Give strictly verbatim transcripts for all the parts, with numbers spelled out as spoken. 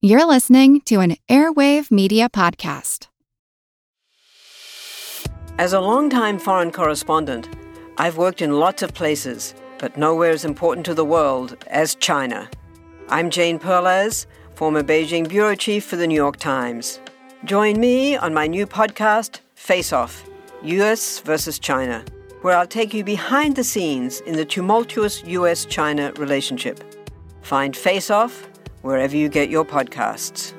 You're listening to an Airwave Media Podcast. As a longtime foreign correspondent, I've worked in lots of places, but nowhere as important to the world as China. I'm Jane Perlez, former Beijing bureau chief for the New York Times. Join me on my new podcast, Face Off, U S versus China, where I'll take you behind the scenes in the tumultuous U S China relationship. Find Face Off wherever you get your podcasts.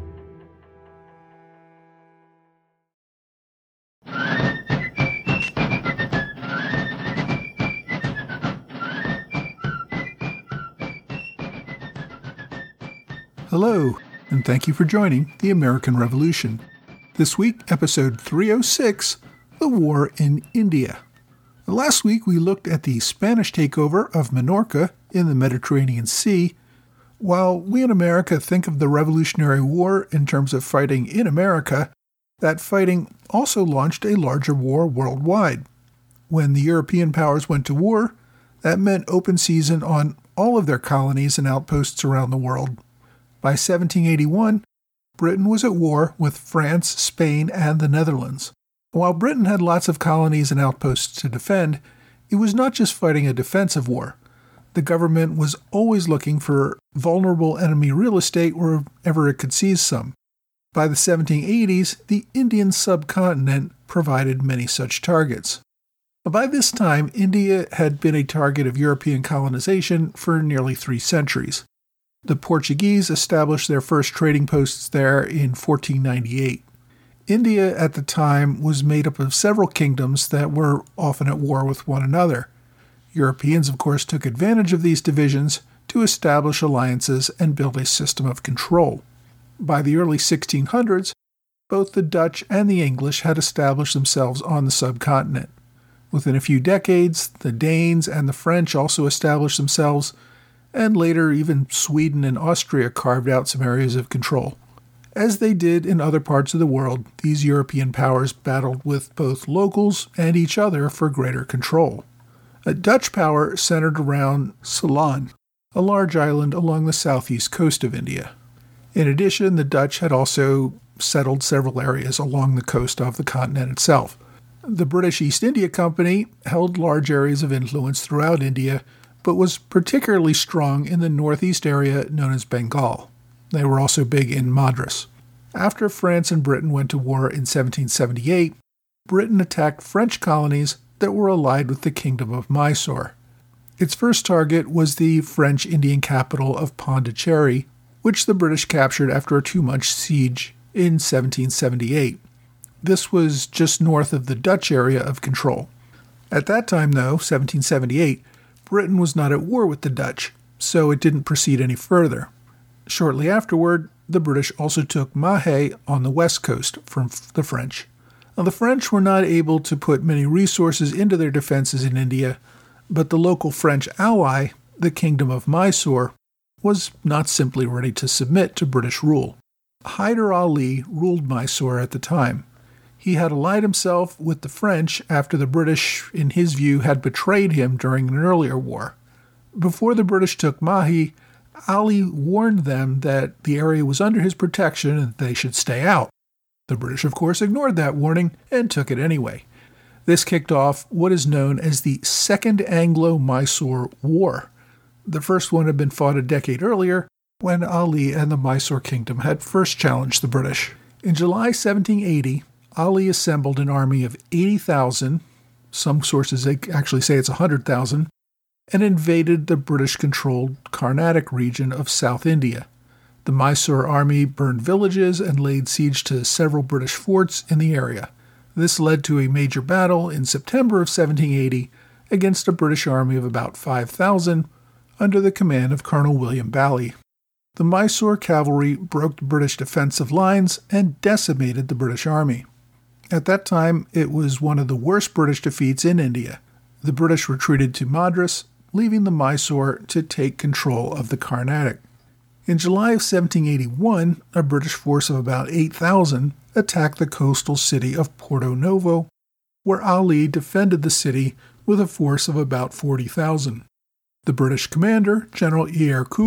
Hello, and thank you for joining The American Revolution. This week, episode three oh six, The War in India. Last week, we looked at the Spanish takeover of Minorca in the Mediterranean Sea. While we in America think of the Revolutionary War in terms of fighting in America, that fighting also launched a larger war worldwide. When the European powers went to war, that meant open season on all of their colonies and outposts around the world. By seventeen eighty-one, Britain was at war with France, Spain, and the Netherlands. While Britain had lots of colonies and outposts to defend, it was not just fighting a defensive war. The government was always looking for vulnerable enemy real estate wherever it could seize some. By the seventeen eighties, the Indian subcontinent provided many such targets. By this time, India had been a target of European colonization for nearly three centuries. The Portuguese established their first trading posts there in fourteen ninety-eight. India at the time was made up of several kingdoms that were often at war with one another. Europeans, of course, took advantage of these divisions to establish alliances and build a system of control. By the early sixteen hundreds, both the Dutch and the English had established themselves on the subcontinent. Within a few decades, the Danes and the French also established themselves, and later even Sweden and Austria carved out some areas of control. As they did in other parts of the world, these European powers battled with both locals and each other for greater control. A Dutch power centered around Ceylon, a large island along the southeast coast of India. In addition, the Dutch had also settled several areas along the coast of the continent itself. The British East India Company held large areas of influence throughout India, but was particularly strong in the northeast area known as Bengal. They were also big in Madras. After France and Britain went to war in seventeen seventy-eight, Britain attacked French colonies that were allied with the Kingdom of Mysore. Its first target was the French Indian capital of Pondicherry, which the British captured after a two-month siege in seventeen seventy-eight. This was just north of the Dutch area of control. At that time, though, seventeen seventy-eight, Britain was not at war with the Dutch, so it didn't proceed any further. Shortly afterward, the British also took Mahé on the west coast from the French. Now, the French were not able to put many resources into their defenses in India, but the local French ally, the Kingdom of Mysore, was not simply ready to submit to British rule. Hyder Ali ruled Mysore at the time. He had allied himself with the French after the British, in his view, had betrayed him during an earlier war. Before the British took Mahé, Ali warned them that the area was under his protection and they should stay out. The British, of course, ignored that warning and took it anyway. This kicked off what is known as the Second Anglo-Mysore War. The first one had been fought a decade earlier, when Ali and the Mysore Kingdom had first challenged the British. In July seventeen eighty, Ali assembled an army of eighty thousand, some sources actually say it's one hundred thousand, and invaded the British-controlled Carnatic region of South India. The Mysore army burned villages and laid siege to several British forts in the area. This led to a major battle in September of seventeen eighty against a British army of about five thousand under the command of Colonel William Bally. The Mysore cavalry broke the British defensive lines and decimated the British army. At that time, it was one of the worst British defeats in India. The British retreated to Madras, leaving the Mysore to take control of the Carnatic. In July of seventeen eighty-one, a British force of about eight thousand attacked the coastal city of Porto Novo, where Ali defended the city with a force of about forty thousand. The British commander, General Eyre Coote,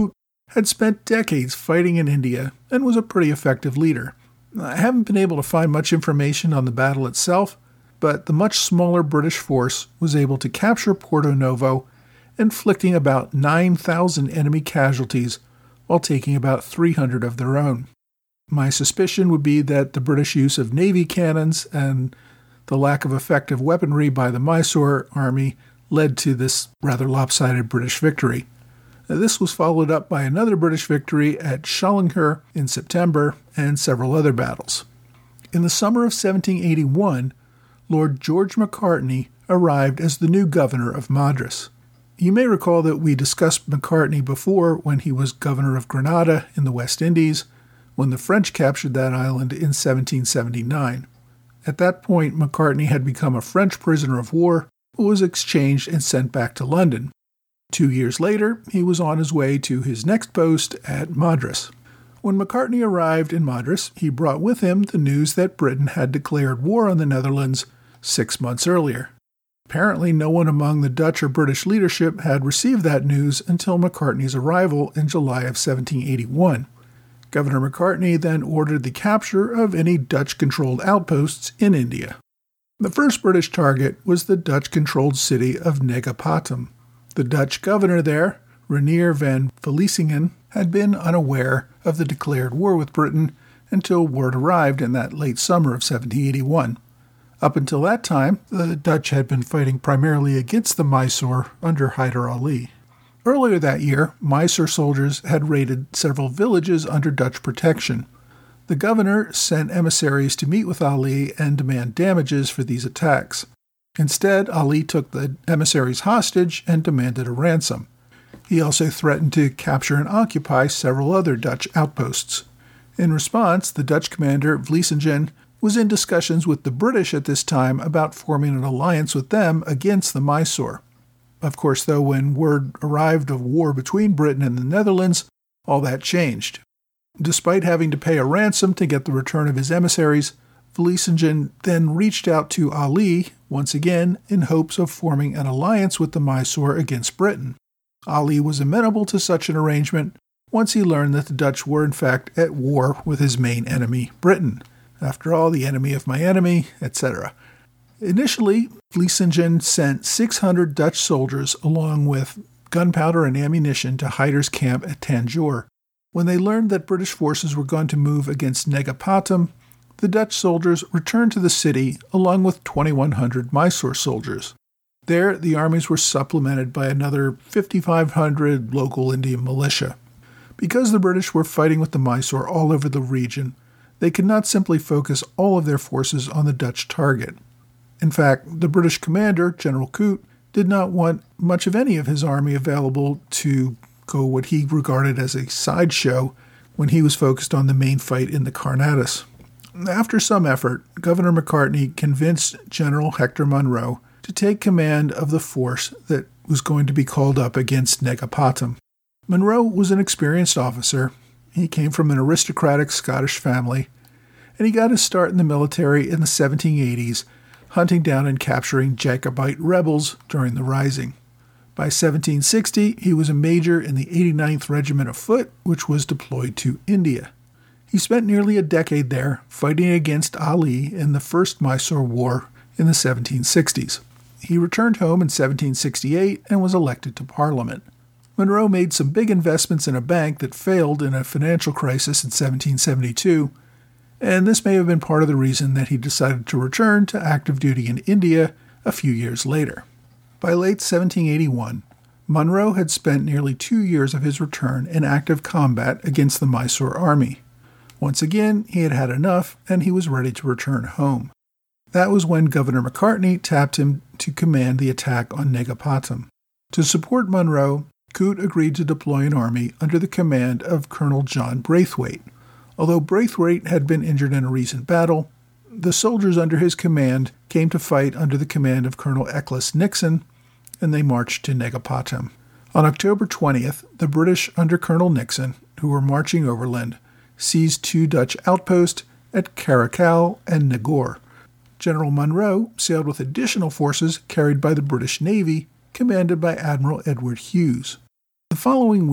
had spent decades fighting in India and was a pretty effective leader. I haven't been able to find much information on the battle itself, but the much smaller British force was able to capture Porto Novo, inflicting about nine thousand enemy casualties while taking about three hundred of their own. My suspicion would be that the British use of navy cannons and the lack of effective weaponry by the Mysore army led to this rather lopsided British victory. Now, this was followed up by another British victory at Sholingher in September and several other battles. In the summer of seventeen eighty-one, Lord George Macartney arrived as the new governor of Madras. You may recall that we discussed Macartney before when he was governor of Grenada in the West Indies, when the French captured that island in seventeen seventy-nine. At that point, Macartney had become a French prisoner of war, but was exchanged and sent back to London. Two years later, he was on his way to his next post at Madras. When Macartney arrived in Madras, he brought with him the news that Britain had declared war on the Netherlands six months earlier. Apparently, no one among the Dutch or British leadership had received that news until Macartney's arrival in July of seventeen eighty-one. Governor Macartney then ordered the capture of any Dutch-controlled outposts in India. The first British target was the Dutch-controlled city of Negapatam. The Dutch governor there, Reinier van Vlissingen, had been unaware of the declared war with Britain until word arrived in that late summer of seventeen eighty-one. Up until that time, the Dutch had been fighting primarily against the Mysore under Hyder Ali. Earlier that year, Mysore soldiers had raided several villages under Dutch protection. The governor sent emissaries to meet with Ali and demand damages for these attacks. Instead, Ali took the emissaries hostage and demanded a ransom. He also threatened to capture and occupy several other Dutch outposts. In response, the Dutch commander Vlissingen was in discussions with the British at this time about forming an alliance with them against the Mysore. Of course, though, when word arrived of war between Britain and the Netherlands, all that changed. Despite having to pay a ransom to get the return of his emissaries, Vlissingen then reached out to Ali once again in hopes of forming an alliance with the Mysore against Britain. Ali was amenable to such an arrangement once he learned that the Dutch were in fact at war with his main enemy, Britain. After all, the enemy of my enemy, et cetera. Initially, Vlissingen sent six hundred Dutch soldiers along with gunpowder and ammunition to Hyder's camp at Tanjore. When they learned that British forces were going to move against Negapatam, the Dutch soldiers returned to the city along with twenty-one hundred Mysore soldiers. There, the armies were supplemented by another fifty-five hundred local Indian militia. Because the British were fighting with the Mysore all over the region, they could not simply focus all of their forces on the Dutch target. In fact, the British commander, General Coote, did not want much of any of his army available to go what he regarded as a sideshow when he was focused on the main fight in the Carnatic. After some effort, Governor Macartney convinced General Hector Munro to take command of the force that was going to be called up against Negapatam. Munro was an experienced officer. He came from an aristocratic Scottish family, and he got his start in the military in the seventeen eighties, hunting down and capturing Jacobite rebels during the Rising. By seventeen sixty, he was a major in the eighty-ninth Regiment of Foot, which was deployed to India. He spent nearly a decade there, fighting against Ali in the First Mysore War in the seventeen sixties. He returned home in seventeen sixty-eight and was elected to Parliament. Munro made some big investments in a bank that failed in a financial crisis in seventeen seventy-two, and this may have been part of the reason that he decided to return to active duty in India a few years later. By late seventeen eighty-one, Munro had spent nearly two years of his return in active combat against the Mysore army. Once again, he had had enough, and he was ready to return home. That was when Governor Macartney tapped him to command the attack on Negapatam. To support Munro, Coote agreed to deploy an army under the command of Colonel John Braithwaite. Although Braithwaite had been injured in a recent battle, the soldiers under his command came to fight under the command of Colonel Eccles Nixon, and they marched to Negapatam. On October twentieth, the British under Colonel Nixon, who were marching overland, seized two Dutch outposts at Caracal and Nagore. General Munro sailed with additional forces carried by the British Navy, commanded by Admiral Edward Hughes. The following week,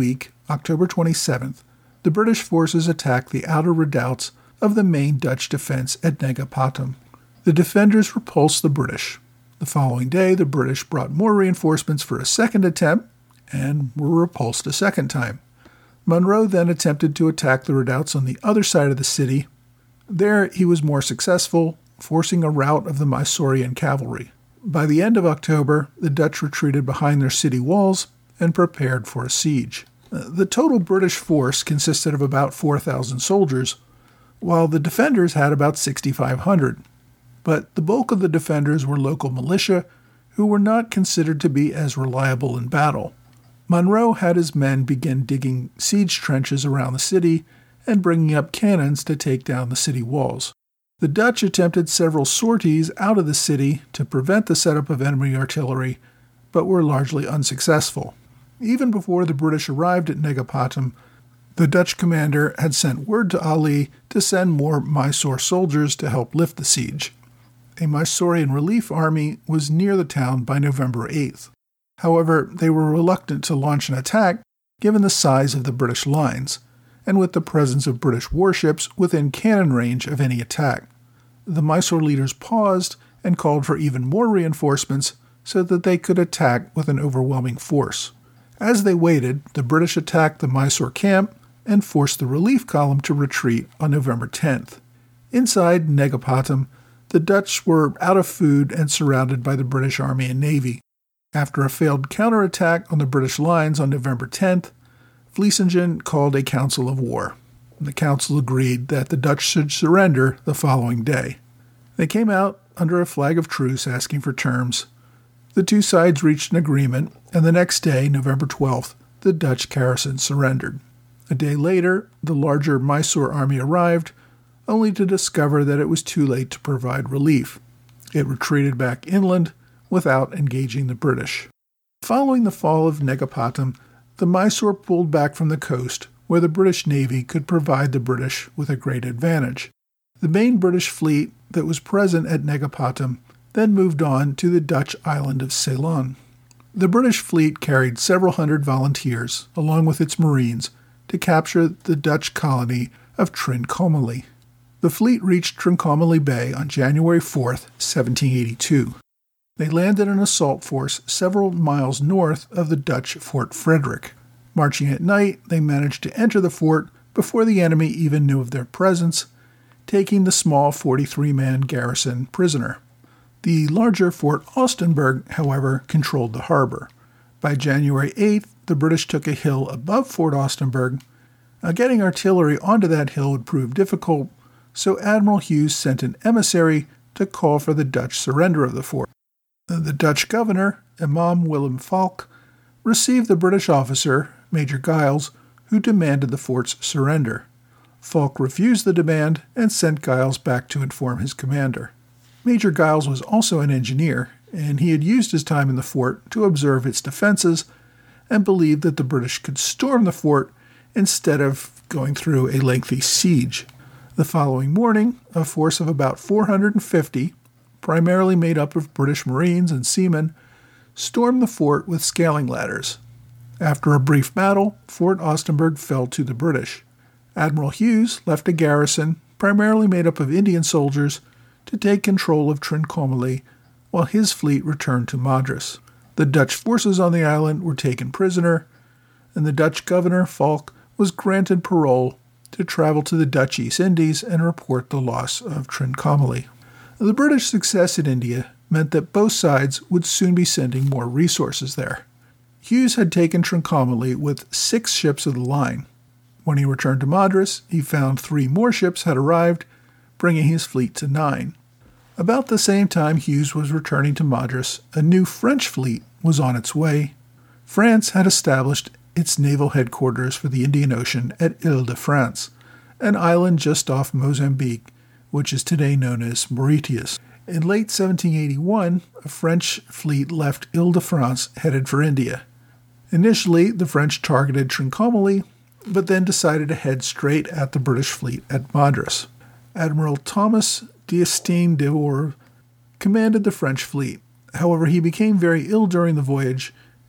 October twenty-seventh, the British forces attacked the outer redoubts of the main Dutch defense at Negapatam. The defenders repulsed the British. The following day, the British brought more reinforcements for a second attempt and were repulsed a second time. Monro then attempted to attack the redoubts on the other side of the city. There, he was more successful, forcing a rout of the Mysorean cavalry. By the end of October, the Dutch retreated behind their city walls and prepared for a siege. The total British force consisted of about four thousand soldiers, while the defenders had about sixty-five hundred. But the bulk of the defenders were local militia who were not considered to be as reliable in battle. Monro had his men begin digging siege trenches around the city and bringing up cannons to take down the city walls. The Dutch attempted several sorties out of the city to prevent the setup of enemy artillery, but were largely unsuccessful. Even before the British arrived at Negapatam, the Dutch commander had sent word to Ali to send more Mysore soldiers to help lift the siege. A Mysorean relief army was near the town by November eighth. However, they were reluctant to launch an attack given the size of the British lines, and with the presence of British warships within cannon range of any attack. The Mysore leaders paused and called for even more reinforcements so that they could attack with an overwhelming force. As they waited, the British attacked the Mysore camp and forced the relief column to retreat on November tenth. Inside Negapatam, the Dutch were out of food and surrounded by the British Army and Navy. After a failed counterattack on the British lines on November tenth, Vlissingen called a council of war. The council agreed that the Dutch should surrender the following day. They came out under a flag of truce asking for terms. The two sides reached an agreement, and the next day, November twelfth, the Dutch garrison surrendered. A day later, the larger Mysore army arrived, only to discover that it was too late to provide relief. It retreated back inland without engaging the British. Following the fall of Negapatam, the Mysore pulled back from the coast, where the British Navy could provide the British with a great advantage. The main British fleet that was present at Negapatam then moved on to the Dutch island of Ceylon. The British fleet carried several hundred volunteers, along with its marines, to capture the Dutch colony of Trincomalee. The fleet reached Trincomalee Bay on January fourth, seventeen eighty-two. They landed an assault force several miles north of the Dutch Fort Frederick. Marching at night, they managed to enter the fort before the enemy even knew of their presence, taking the small forty-three man garrison prisoner. The larger Fort Austenburg, however, controlled the harbor. By January eighth, the British took a hill above Fort Austenburg. Now, getting artillery onto that hill would prove difficult, so Admiral Hughes sent an emissary to call for the Dutch surrender of the fort. The Dutch governor, Imam Willem Falk, received the British officer, Major Giles, who demanded the fort's surrender. Falk refused the demand and sent Giles back to inform his commander. Major Giles was also an engineer, and he had used his time in the fort to observe its defenses and believed that the British could storm the fort instead of going through a lengthy siege. The following morning, a force of about four hundred fifty, primarily made up of British Marines and seamen, stormed the fort with scaling ladders. After a brief battle, Fort Austenburg fell to the British. Admiral Hughes left a garrison, primarily made up of Indian soldiers, to take control of Trincomalee, while his fleet returned to Madras. The Dutch forces on the island were taken prisoner, and the Dutch governor, Falk, was granted parole to travel to the Dutch East Indies and report the loss of Trincomalee. The British success in India meant that both sides would soon be sending more resources there. Hughes had taken Trincomalee with six ships of the line. When he returned to Madras, he found three more ships had arrived, bringing his fleet to nine. About the same time Hughes was returning to Madras, a new French fleet was on its way. France had established its naval headquarters for the Indian Ocean at Ile-de-France, an island just off Mozambique, which is today known as Mauritius. In late seventeen eighty-one, a French fleet left Ile-de-France headed for India. Initially, the French targeted Trincomalee, but then decided to head straight at the British fleet at Madras. Admiral Thomas d'Estaing d'Or commanded the French fleet. However, he became very ill during the voyage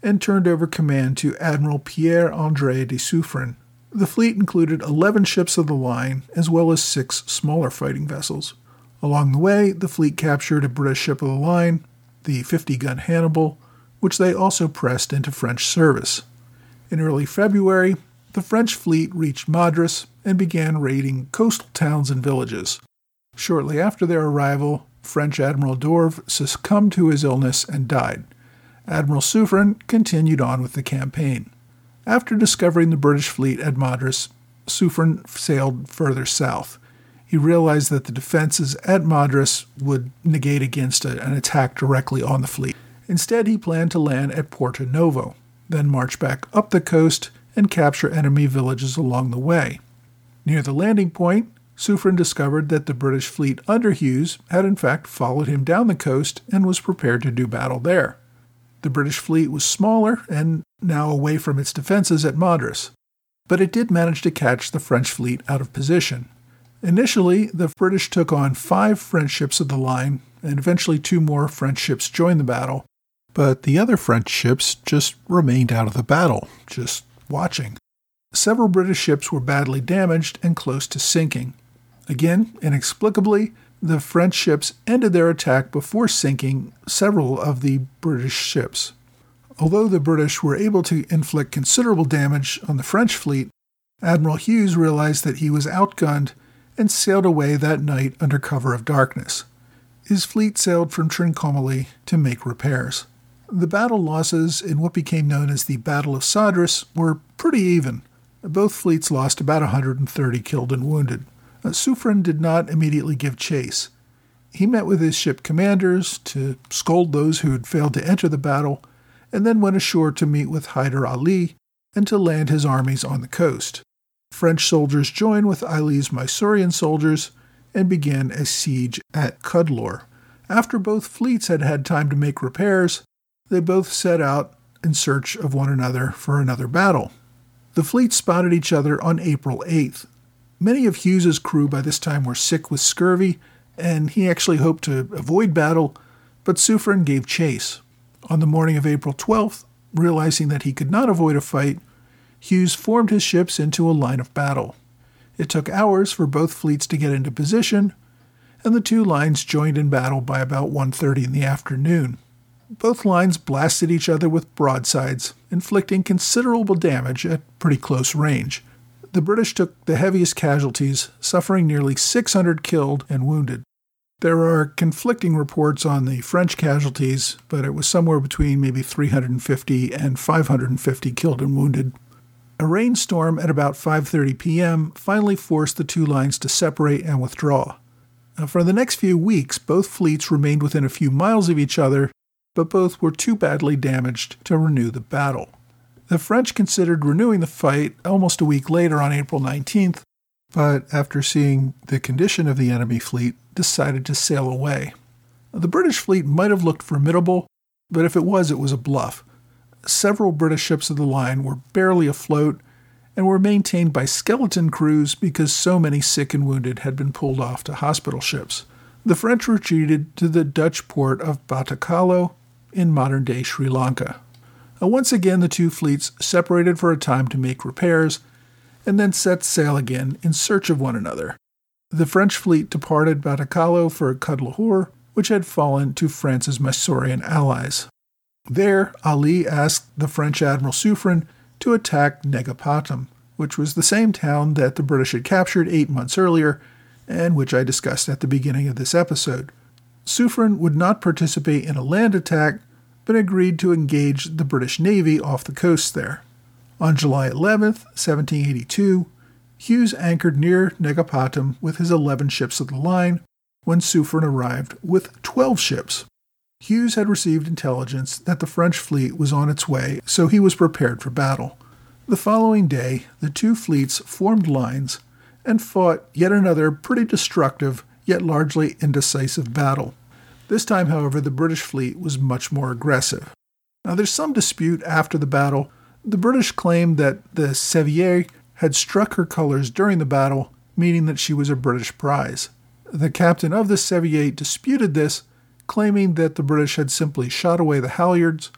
and turned over command to Admiral Pierre-André de Suffren. The fleet included eleven ships of the line, as well as six smaller fighting vessels. Along the way, the fleet captured a British ship of the line, the fifty-gun Hannibal, which they also pressed into French service. In early February, the French fleet reached Madras and began raiding coastal towns and villages. Shortly after their arrival, French Admiral Dorve succumbed to his illness and died. Admiral Suffren continued on with the campaign. After discovering the British fleet at Madras, Suffren sailed further south. He realized that the defenses at Madras would negate against a, an attack directly on the fleet. Instead, he planned to land at Porto Novo, then march back up the coast and capture enemy villages along the way. Near the landing point, Suffren discovered that the British fleet under Hughes had in fact followed him down the coast and was prepared to do battle there. The British fleet was smaller and now away from its defenses at Madras, but it did manage to catch the French fleet out of position. Initially, the British took on five French ships of the line, and eventually two more French ships joined the battle, but the other French ships just remained out of the battle, just watching. Several British ships were badly damaged and close to sinking. Again, inexplicably, the French ships ended their attack before sinking several of the British ships. Although the British were able to inflict considerable damage on the French fleet, Admiral Hughes realized that he was outgunned and sailed away that night under cover of darkness. His fleet sailed from Trincomalee to make repairs. The battle losses in what became known as the Battle of Sadras were pretty even. Both fleets lost about one hundred thirty killed and wounded. Uh, Suffren did not immediately give chase. He met with his ship commanders to scold those who had failed to enter the battle, and then went ashore to meet with Hyder Ali and to land his armies on the coast. French soldiers joined with Ali's Mysorean soldiers and began a siege at Cuddalore. After both fleets had had time to make repairs, they both set out in search of one another for another battle. The fleets spotted each other on April eighth. Many of Hughes's crew by this time were sick with scurvy, and he actually hoped to avoid battle, but Suffren gave chase. On the morning of April twelfth, realizing that he could not avoid a fight, Hughes formed his ships into a line of battle. It took hours for both fleets to get into position, and the two lines joined in battle by about one thirty in the afternoon. Both lines blasted each other with broadsides, inflicting considerable damage at pretty close range. The British took the heaviest casualties, suffering nearly six hundred killed and wounded. There are conflicting reports on the French casualties, but it was somewhere between maybe three hundred fifty and five hundred fifty killed and wounded. A rainstorm at about five thirty p.m. finally forced the two lines to separate and withdraw. Now, for the next few weeks, both fleets remained within a few miles of each other, but both were too badly damaged to renew the battle. The French considered renewing the fight almost a week later on April nineteenth, but after seeing the condition of the enemy fleet, decided to sail away. The British fleet might have looked formidable, but if it was, it was a bluff. Several British ships of the line were barely afloat and were maintained by skeleton crews because so many sick and wounded had been pulled off to hospital ships. The French retreated to the Dutch port of Batacalo in modern-day Sri Lanka. Uh, once again, the two fleets separated for a time to make repairs and then set sail again in search of one another. The French fleet departed Batacalo for Cuddalore, which had fallen to France's Mysorean allies. There, Ali asked the French Admiral Suffren to attack Negapatam, which was the same town that the British had captured eight months earlier and which I discussed at the beginning of this episode. Suffren would not participate in a land attack, but agreed to engage the British Navy off the coast there. On July eleventh, seventeen eighty-two, Hughes anchored near Negapatam with his eleven ships of the line when Suffren arrived with twelve ships. Hughes had received intelligence that the French fleet was on its way, so he was prepared for battle. The following day, the two fleets formed lines and fought yet another pretty destructive yet largely indecisive battle. This time, however, the British fleet was much more aggressive. Now, there's some dispute after the battle. The British claimed that the Sevier had struck her colors during the battle, meaning that she was a British prize. The captain of the Sevier disputed this, claiming that the British had simply shot away the halyards,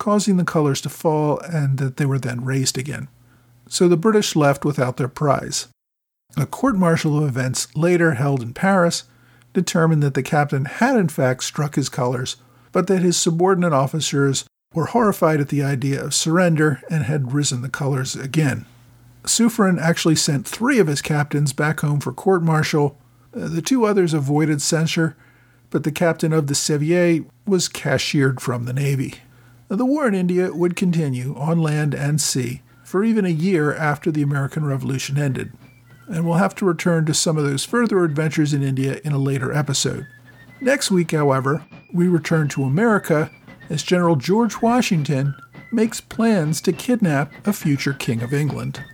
causing the colors to fall and that they were then raised again. So the British left without their prize. A court-martial of events later held in Paris determined that the captain had in fact struck his colors, but that his subordinate officers were horrified at the idea of surrender and had risen the colors again. Suffren actually sent three of his captains back home for court-martial. Uh, the two others avoided censure, but the captain of the Sevier was cashiered from the Navy. The war in India would continue on land and sea for even a year after the American Revolution ended, and we'll have to return to some of those further adventures in India in a later episode. Next week, however, we return to America as General George Washington makes plans to kidnap a future King of England.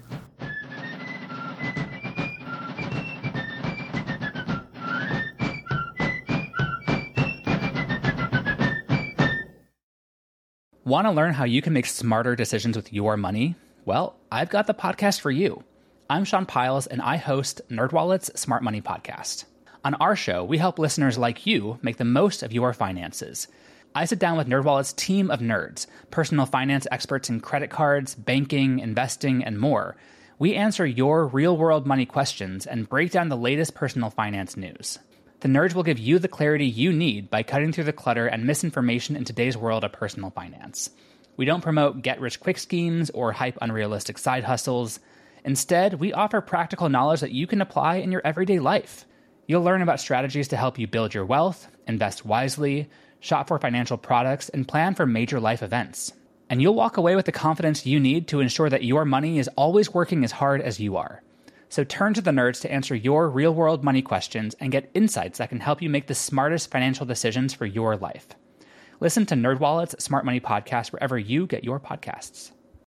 Want to learn how you can make smarter decisions with your money? Well, I've got the podcast for you. I'm Sean Piles, and I host NerdWallet's Smart Money Podcast. On our show, we help listeners like you make the most of your finances. I sit down with NerdWallet's team of nerds, personal finance experts in credit cards, banking, investing, and more. We answer your real-world money questions and break down the latest personal finance news. The nerds will give you the clarity you need by cutting through the clutter and misinformation in today's world of personal finance. We don't promote get-rich-quick schemes or hype unrealistic side hustles. Instead, we offer practical knowledge that you can apply in your everyday life. You'll learn about strategies to help you build your wealth, invest wisely, shop for financial products, and plan for major life events. And you'll walk away with the confidence you need to ensure that your money is always working as hard as you are. So turn to the nerds to answer your real-world money questions and get insights that can help you make the smartest financial decisions for your life. Listen to NerdWallet's Smart Money Podcast wherever you get your podcasts.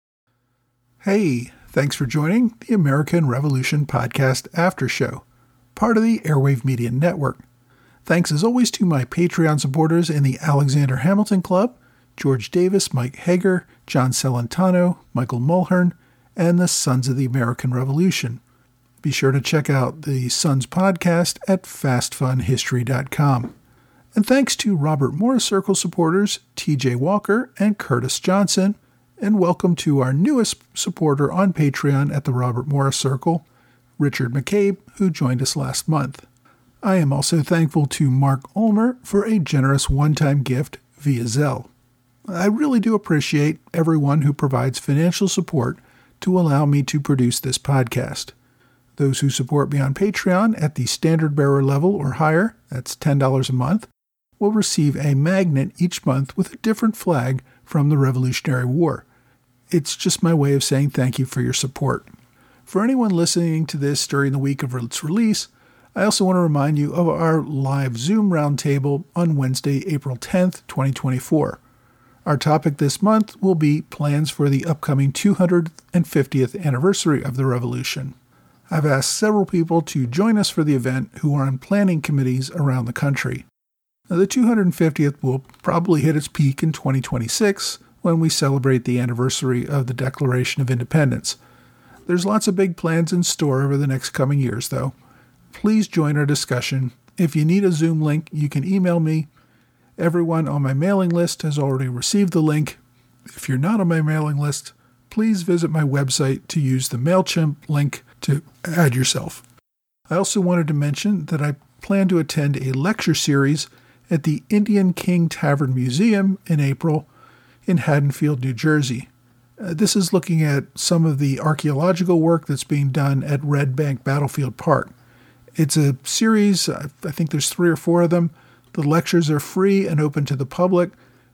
Hey, thanks for joining the American Revolution Podcast After Show, part of the Airwave Media Network. Thanks as always to my Patreon supporters in the Alexander Hamilton Club, George Davis, Mike Hager, John Celentano, Michael Mulhern, and the Sons of the American Revolution. Be sure to check out the Sons podcast at fast fun history dot com. And thanks to Robert Morris Circle supporters T J Walker and Curtis Johnson, and welcome to our newest supporter on Patreon at the Robert Morris Circle, Richard McCabe, who joined us last month. I am also thankful to Mark Ulmer for a generous one-time gift via Zelle. I really do appreciate everyone who provides financial support to allow me to produce this podcast. Those who support me on Patreon at the standard bearer level or higher, that's ten dollars a month, will receive a magnet each month with a different flag from the Revolutionary War. It's just my way of saying thank you for your support. For anyone listening to this during the week of its release, I also want to remind you of our live Zoom roundtable on Wednesday, April tenth, twenty twenty-four. Our topic this month will be plans for the upcoming two hundred fiftieth anniversary of the Revolution. I've asked several people to join us for the event who are on planning committees around the country. Now, the two hundred fiftieth will probably hit its peak in twenty twenty-six when we celebrate the anniversary of the Declaration of Independence. There's lots of big plans in store over the next coming years, though. Please join our discussion. If you need a Zoom link, you can email me. Everyone on my mailing list has already received the link. If you're not on my mailing list, please visit my website to use the MailChimp link to add yourself. I also wanted to mention that I plan to attend a lecture series at the Indian King Tavern Museum in April in Haddonfield, New Jersey. Uh, this is looking at some of the archaeological work that's being done at Red Bank Battlefield Park. It's a series, I think there's three or four of them. The lectures are free and open to the public,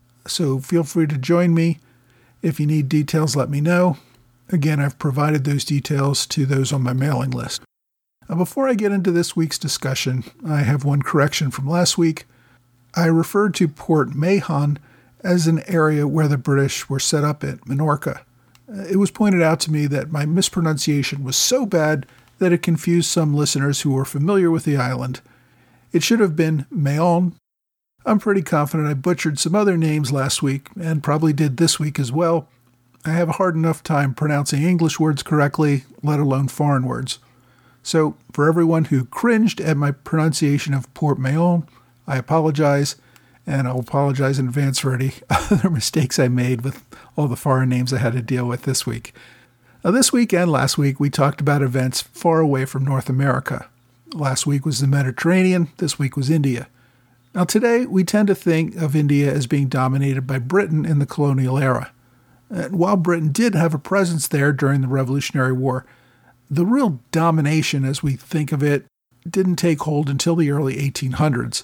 so feel free to join me. If you need details, let me know. Again, I've provided those details to those on my mailing list. Now, before I get into this week's discussion, I have one correction from last week. I referred to Port Mahon as an area where the British were set up at Minorca. It was pointed out to me that my mispronunciation was so bad that it confused some listeners who were familiar with the island. It should have been Mahon. I'm pretty confident I butchered some other names last week, and probably did this week as well. I have a hard enough time pronouncing English words correctly, let alone foreign words. So, for everyone who cringed at my pronunciation of Port Mahon, I apologize, and I'll apologize in advance for any other mistakes I made with all the foreign names I had to deal with this week. Now, this week and last week, we talked about events far away from North America. Last week was the Mediterranean, this week was India. Now, today, we tend to think of India as being dominated by Britain in the colonial era. And while Britain did have a presence there during the Revolutionary War, the real domination, as we think of it, didn't take hold until the early eighteen hundreds.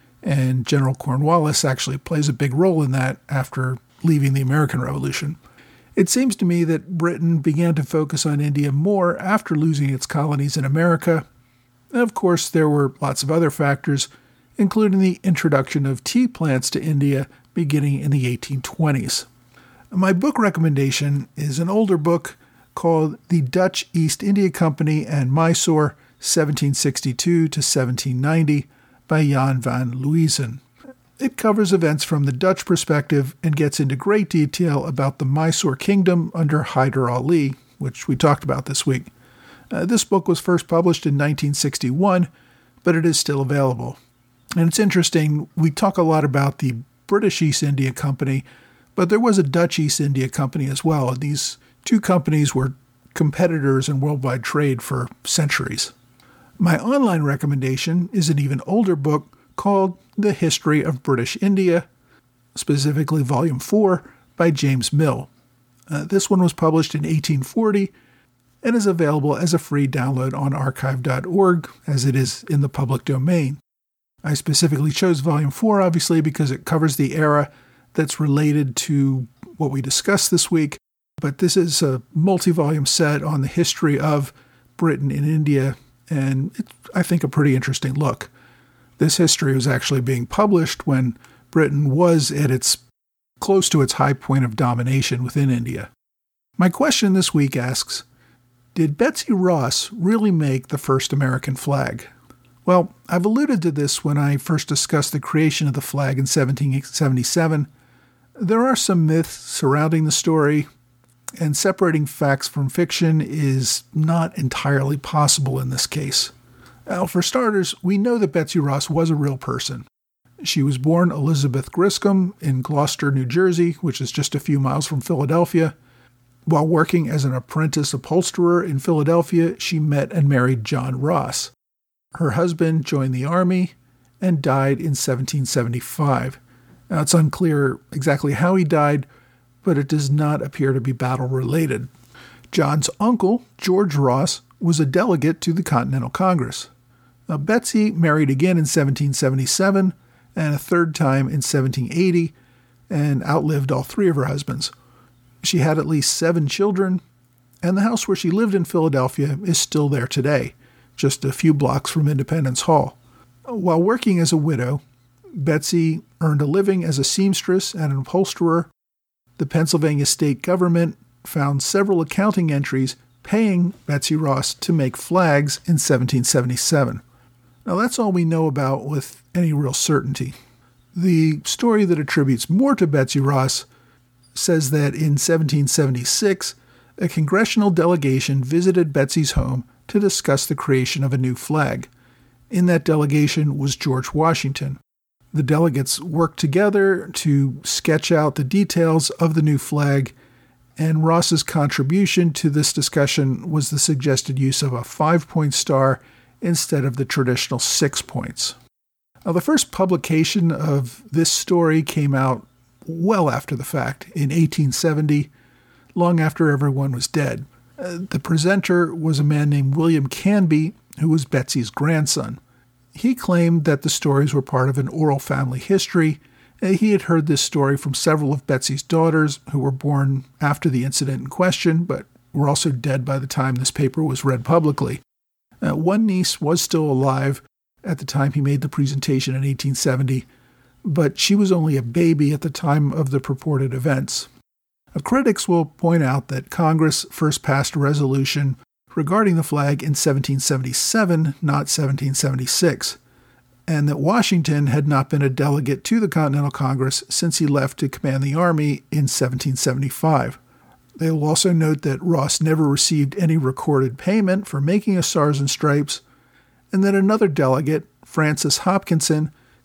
And General Cornwallis actually plays a big role in that after leaving the American Revolution. It seems to me that Britain began to focus on India more after losing its colonies in America. And of course, there were lots of other factors, including the introduction of tea plants to India beginning in the eighteen twenties. My book recommendation is an older book called The Dutch East India Company and Mysore, seventeen sixty-two to seventeen ninety, by Jan van Luyzen. It covers events from the Dutch perspective and gets into great detail about the Mysore Kingdom under Hyder Ali, which we talked about this week. Uh, this book was first published in nineteen sixty-one, but it is still available. And it's interesting, we talk a lot about the British East India Company, but there was a Dutch East India Company as well, and these two companies were competitors in worldwide trade for centuries. My online recommendation is an even older book called The History of British India, specifically Volume four by James Mill. Uh, this one was published in eighteen forty and is available as a free download on archive dot org, as it is in the public domain. I specifically chose Volume four, obviously, because it covers the era that's related to what we discussed this week, but this is a multi-volume set on the history of Britain and India, and it's, I think, a pretty interesting look. This history was actually being published when Britain was at its close to its high point of domination within India. My question this week asks, did Betsy Ross really make the first American flag? Well, I've alluded to this when I first discussed the creation of the flag in seventeen seventy-seven. There are some myths surrounding the story, and separating facts from fiction is not entirely possible in this case. Now, for starters, we know that Betsy Ross was a real person. She was born Elizabeth Griscom in Gloucester, New Jersey, which is just a few miles from Philadelphia. While working as an apprentice upholsterer in Philadelphia, she met and married John Ross. Her husband joined the Army and died in seventeen seventy-five. Now, it's unclear exactly how he died, but it does not appear to be battle-related. John's uncle, George Ross, was a delegate to the Continental Congress. Now, Betsy married again in seventeen seventy-seven and a third time in seventeen eighty and outlived all three of her husbands. She had at least seven children, and the house where she lived in Philadelphia is still there today, just a few blocks from Independence Hall. While working as a widow, Betsy earned a living as a seamstress and an upholsterer. The Pennsylvania state government found several accounting entries paying Betsy Ross to make flags in seventeen seventy-seven. Now, that's all we know about with any real certainty. The story that attributes more to Betsy Ross says that in seventeen seventy-six, a congressional delegation visited Betsy's home to discuss the creation of a new flag. In that delegation was George Washington. The delegates worked together to sketch out the details of the new flag, and Ross's contribution to this discussion was the suggested use of a five-point star instead of the traditional six points. Now, the first publication of this story came out well after the fact, in eighteen seventy, long after everyone was dead. Uh, the presenter was a man named William Canby, who was Betsy's grandson. He claimed that the stories were part of an oral family history. He had heard this story from several of Betsy's daughters who were born after the incident in question, but were also dead by the time this paper was read publicly. Uh, one niece was still alive at the time he made the presentation in eighteen seventy, but she was only a baby at the time of the purported events. Uh, critics will point out that Congress first passed a resolution regarding the flag in seventeen seventy-seven, not seventeen seventy-six, and that Washington had not been a delegate to the Continental Congress since he left to command the Army in seventeen seventy-five. They will also note that Ross never received any recorded payment for making a Stars and Stripes, and that another delegate, Francis Hopkinson,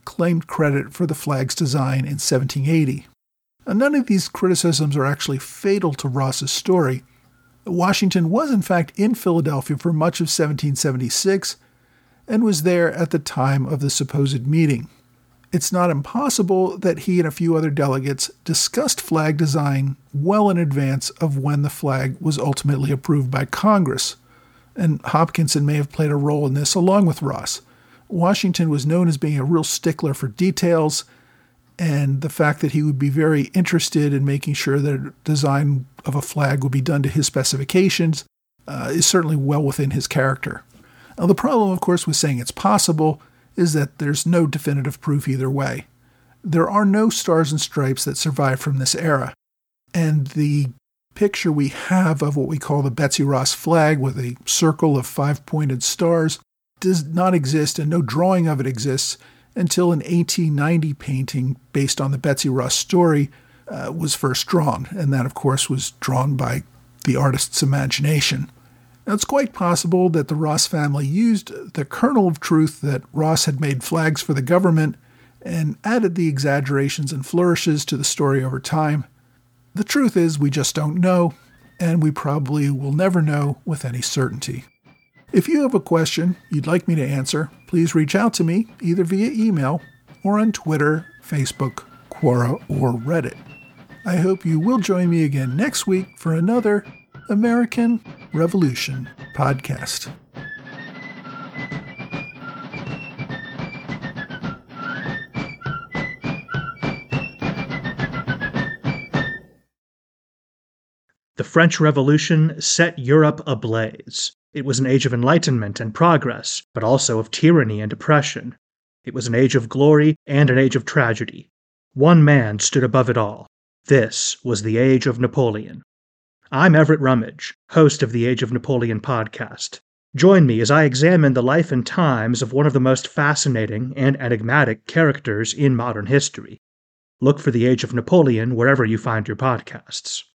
claimed credit for the flag's design in seventeen eighty. Now, none of these criticisms are actually fatal to Ross's story. Washington was in fact in Philadelphia for much of seventeen seventy-six and was there at the time of the supposed meeting. It's not impossible that he and a few other delegates discussed flag design well in advance of when the flag was ultimately approved by Congress, and Hopkinson may have played a role in this along with Ross. Washington was known as being a real stickler for details, and the fact that he would be very interested in making sure that design of a flag would be done to his specifications uh, is certainly well within his character. Now, the problem, of course, with saying it's possible is that there's no definitive proof either way. There are no stars and stripes that survive from this era, and the picture we have of what we call the Betsy Ross flag with a circle of five-pointed stars does not exist, and no drawing of it exists until an eighteen ninety painting based on the Betsy Ross story uh, was first drawn, and that, of course, was drawn by the artist's imagination. Now, it's quite possible that the Ross family used the kernel of truth that Ross had made flags for the government and added the exaggerations and flourishes to the story over time. The truth is, we just don't know, and we probably will never know with any certainty. If you have a question you'd like me to answer, please reach out to me either via email or on Twitter, Facebook, Quora, or Reddit. I hope you will join me again next week for another American Revolution podcast. The French Revolution set Europe ablaze. It was an age of enlightenment and progress, but also of tyranny and oppression. It was an age of glory and an age of tragedy. One man stood above it all. This was the Age of Napoleon. I'm Everett Rummage, host of the Age of Napoleon podcast. Join me as I examine the life and times of one of the most fascinating and enigmatic characters in modern history. Look for the Age of Napoleon wherever you find your podcasts.